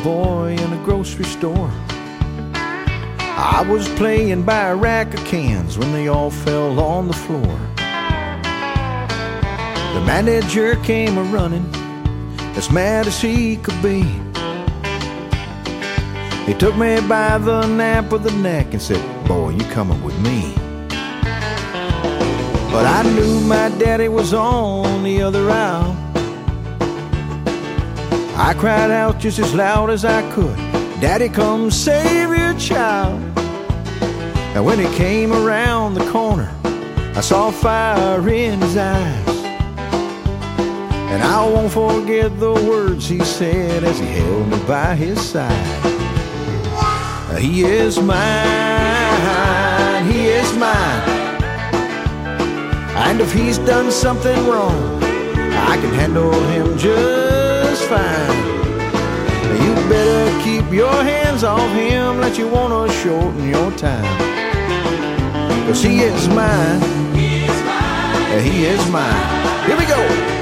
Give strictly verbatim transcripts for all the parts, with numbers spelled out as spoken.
boy in a grocery store. I was playing by a rack of cans when they all fell on the floor. The manager came a-running, as mad as he could be. He took me by the nape of the neck and said, "Boy, you coming with me." But I knew my daddy was on the other aisle. I cried out just as loud as I could, "Daddy, come save your child." And when he came around the corner, I saw fire in his eyes. And I won't forget the words he said as he held me by his side. He is mine, he is mine. And if he's done something wrong, I can handle him just fine. You better keep your hands off him, like you wanna shorten your time. 'Cause he is mine, he is mine, he is mine. Here we go.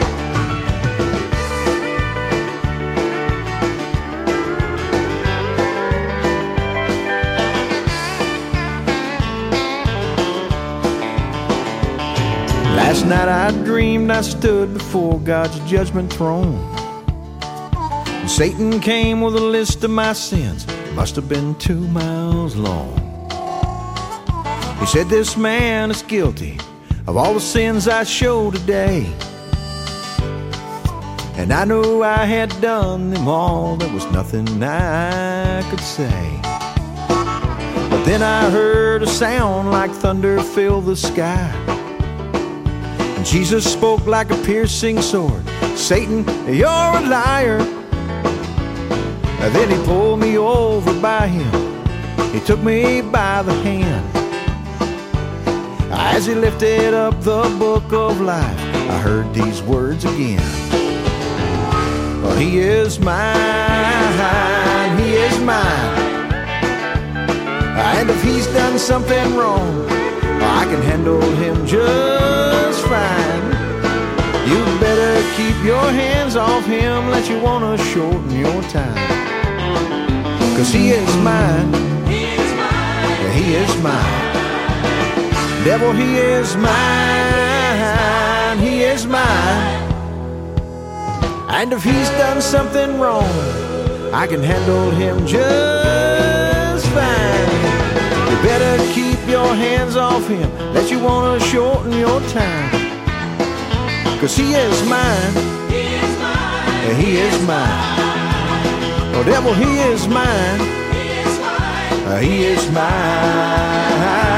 Last night I dreamed I stood before God's judgment throne. And Satan came with a list of my sins, must have been two miles long. He said, "This man is guilty of all the sins I show today." And I knew I had done them all, there was nothing I could say. But then I heard a sound like thunder fill the sky. Jesus spoke like a piercing sword, "Satan, you're a liar." And then he pulled me over by him, he took me by the hand. As he lifted up the book of life, I heard these words again. Well, he is mine, he is mine. And if he's done something wrong, I can handle him just fine. You better keep your hands off him, like you wanna shorten your time. 'Cause he is mine, he is mine, he is mine. Devil, he is mine, he is mine. And if he's done something wrong, I can handle him just fine. You better keep your hands off him, that you wanna shorten your time. 'Cause he is mine, he is mine, he is mine. Oh devil, he is mine, he is mine, he is mine.